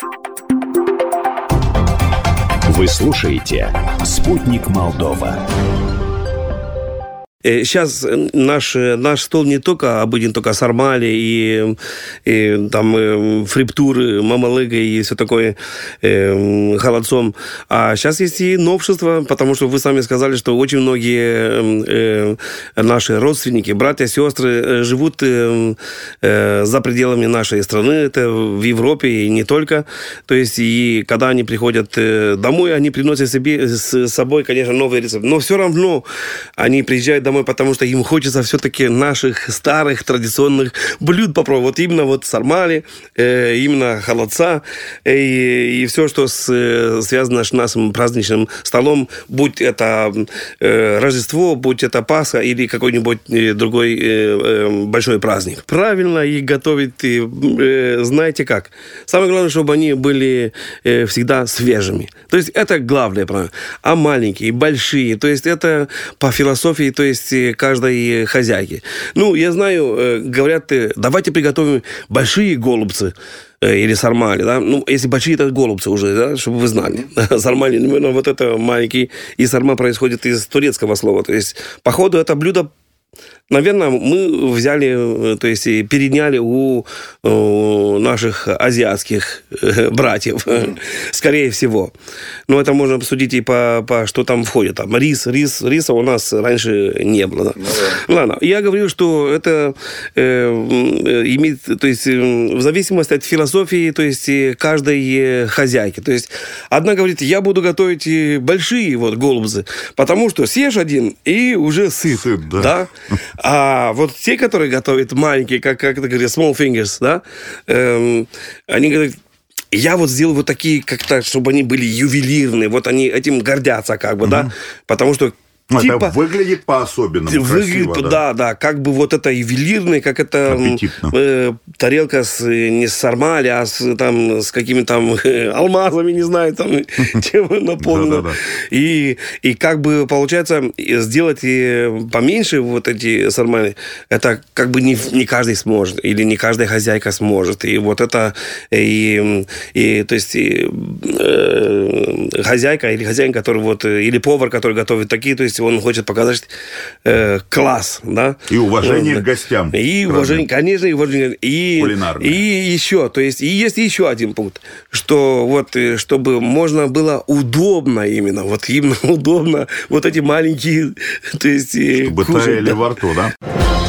Вы слушаете «Спутник Молдова». Сейчас наш стол не только обыден только сармали и там фриптуры, мамалыга и все такое холодцом. А сейчас есть и новшества, потому что вы сами сказали, что очень многие наши родственники, братья, сестры живут за пределами нашей страны, это в Европе и не только. То есть и когда они приходят домой, они приносят себе с собой, конечно, новые рецепты. Но все равно они приезжают домой, потому что им хочется все-таки наших старых традиционных блюд попробовать. Вот именно вот сармали, именно холодца и все, что связано с нашим праздничным столом, будь это Рождество, будь это Пасха или какой-нибудь другой большой праздник. Правильно их готовить, знаете как. Самое главное, чтобы они были всегда свежими. То есть это главное, правильно. А маленькие, большие, то есть это по философии, то есть каждой хозяйки. Ну, я знаю, говорят, давайте приготовим большие голубцы или сармали, да? Ну, если большие, это голубцы уже, да, чтобы вы знали. Сармали, именно вот это маленький. И сарма происходит из турецкого слова. То есть, походу, это блюдо, наверное, мы взяли, то есть переняли у наших азиатских братьев, скорее всего. Но это можно обсудить и по что там входит. Там риса у нас раньше не было. Да? Ладно, я говорю, что это имеет, то есть в зависимости от философии, то есть каждой хозяйки. То есть одна говорит, я буду готовить большие вот голубцы, потому что съешь один и уже сыт, да? А вот те, которые готовят маленькие, как это говорят, small fingers, да, они говорят, я вот сделал вот такие, как-то, чтобы они были ювелирные, вот они этим гордятся, как бы, да, потому что типа, это выглядит по-особенному красиво, да, как бы вот это ювелирное, как это тарелка не с сармали, а с какими-то там алмазами, не знаю, там, чем наполнена. И как бы получается сделать поменьше вот эти сармали, это как бы не каждый сможет, или не каждая хозяйка сможет. И вот это, то есть хозяйка или хозяин, который вот, или повар, который готовит такие, то есть он хочет показать класс, да? И уважение к гостям. И уважение, конечно, и уважение. И еще, то есть, и есть еще один пункт, что вот, чтобы можно было удобно именно удобно, вот эти маленькие, то есть... Чтобы таяли во рту, да?